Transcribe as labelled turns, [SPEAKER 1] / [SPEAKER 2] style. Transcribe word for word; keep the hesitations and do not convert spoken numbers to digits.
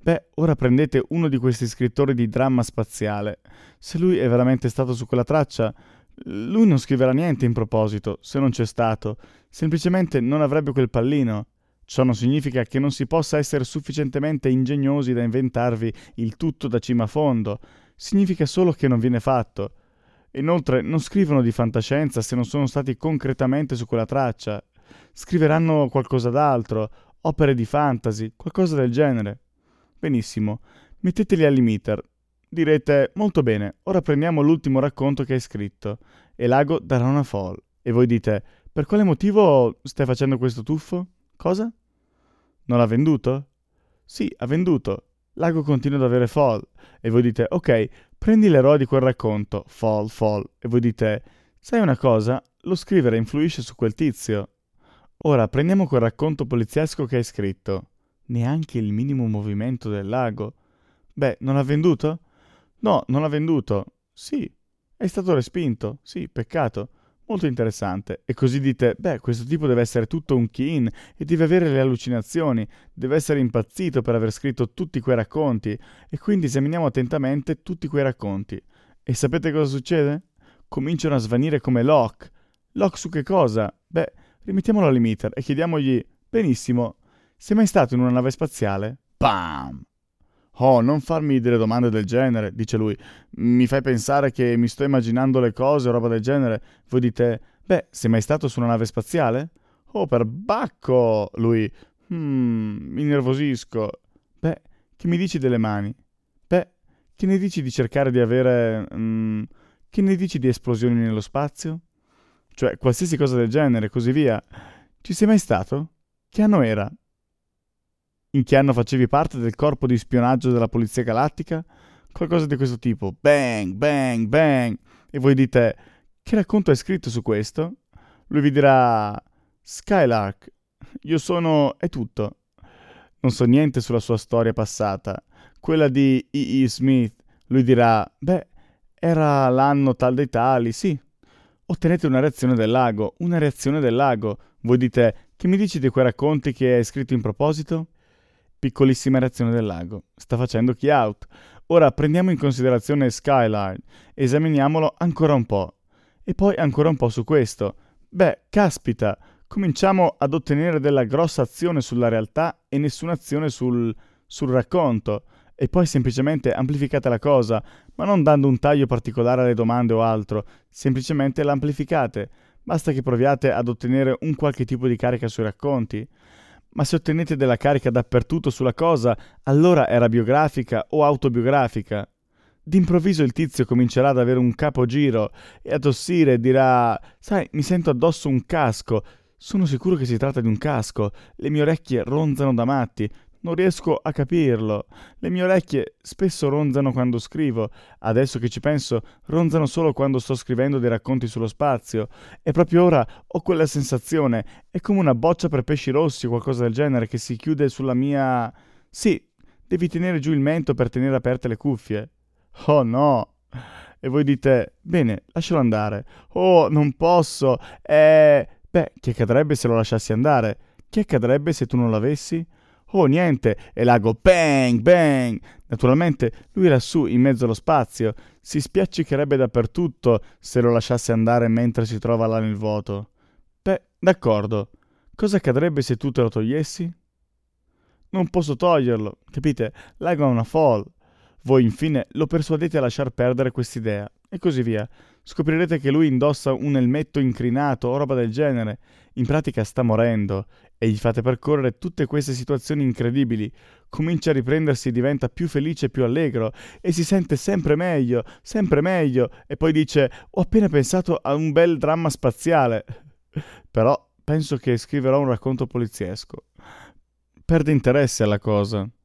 [SPEAKER 1] Beh, ora prendete uno di questi scrittori di dramma spaziale. Se lui è veramente stato su quella traccia, lui non scriverà niente in proposito, se non c'è stato. Semplicemente non avrebbe quel pallino. Ciò non significa che non si possa essere sufficientemente ingegnosi da inventarvi il tutto da cima a fondo. Significa solo che non viene fatto. Inoltre non scrivono di fantascienza se non sono stati concretamente su quella traccia. Scriveranno qualcosa d'altro, opere di fantasy, qualcosa del genere. Benissimo, metteteli al limiter. Direte, molto bene, ora prendiamo l'ultimo racconto che hai scritto. E Lago darà una fall. E voi dite, per quale motivo stai facendo questo tuffo? Cosa? Non l'ha venduto? Sì, ha venduto. Lago continua ad avere fall. E voi dite, ok, prendi l'eroe di quel racconto, fall, fall. E voi dite, sai una cosa? Lo scrivere influisce su quel tizio. Ora prendiamo quel racconto poliziesco che hai scritto. Neanche il minimo movimento del lago. Beh, non l'ha venduto? No, non l'ha venduto. Sì, è stato respinto. Sì, peccato. Molto interessante. E così dite, beh, questo tipo deve essere tutto un keen e deve avere le allucinazioni, deve essere impazzito per aver scritto tutti quei racconti. E quindi esaminiamo attentamente tutti quei racconti. E sapete cosa succede? Cominciano a svanire come Locke. Locke su che cosa? Beh, rimettiamolo al limiter e chiediamogli, benissimo, sei mai stato in una nave spaziale? Bam! Oh, non farmi delle domande del genere, dice lui. Mi fai pensare che mi sto immaginando le cose o roba del genere. Voi dite, beh, sei mai stato su una nave spaziale? Oh, per bacco! Lui, hmm, mi innervosisco. Beh, che mi dici delle mani? Beh, che ne dici di cercare di avere... mm, che ne dici di esplosioni nello spazio? Cioè, qualsiasi cosa del genere, così via. Ci sei mai stato? Che anno era? In che anno facevi parte del corpo di spionaggio della Polizia Galattica? Qualcosa di questo tipo. Bang, bang, bang. E voi dite, che racconto hai scritto su questo? Lui vi dirà, Skylark. Io sono... è tutto. Non so niente sulla sua storia passata. Quella di E E. Smith. Lui dirà, beh, era l'anno tal dei tali, sì. Ottenete una reazione del lago, una reazione del lago. Voi dite, che mi dici di quei racconti che hai scritto in proposito? Piccolissima reazione del lago. Sta facendo key out. Ora prendiamo in considerazione Skyline. Esaminiamolo ancora un po'. E poi ancora un po' su questo. Beh, caspita, cominciamo ad ottenere della grossa azione sulla realtà e nessuna azione sul, sul racconto. E poi semplicemente amplificate la cosa, ma non dando un taglio particolare alle domande o altro, semplicemente l'amplificate. Basta che proviate ad ottenere un qualche tipo di carica sui racconti. Ma se ottenete della carica dappertutto sulla cosa, allora era biografica o autobiografica. D'improvviso il tizio comincerà ad avere un capogiro e a tossire e dirà «Sai, mi sento addosso un casco. Sono sicuro che si tratta di un casco. Le mie orecchie ronzano da matti. Non riesco a capirlo. Le mie orecchie spesso ronzano quando scrivo. Adesso che ci penso, ronzano solo quando sto scrivendo dei racconti sullo spazio. E proprio ora ho quella sensazione. È come una boccia per pesci rossi o qualcosa del genere che si chiude sulla mia... Sì, devi tenere giù il mento per tenere aperte le cuffie. Oh no! E voi dite, bene, lascialo andare. Oh, non posso. Eh... Beh, che accadrebbe se lo lasciassi andare? Che accadrebbe se tu non l'avessi? Oh, niente, e l'ago bang, bang. Naturalmente lui lassù in mezzo allo spazio si spiaccicherebbe dappertutto se lo lasciasse andare mentre si trova là nel vuoto. Beh, d'accordo. Cosa accadrebbe se tu te lo togliessi? Non posso toglierlo, capite? L'ago ha una fall. Voi infine lo persuadete a lasciar perdere quest'idea, e così via. Scoprirete che lui indossa un elmetto incrinato o roba del genere. In pratica sta morendo, e gli fate percorrere tutte queste situazioni incredibili. Comincia a riprendersi e diventa più felice e più allegro, e si sente sempre meglio, sempre meglio, e poi dice «Ho appena pensato a un bel dramma spaziale». Però penso che scriverò un racconto poliziesco. Perde interesse alla cosa.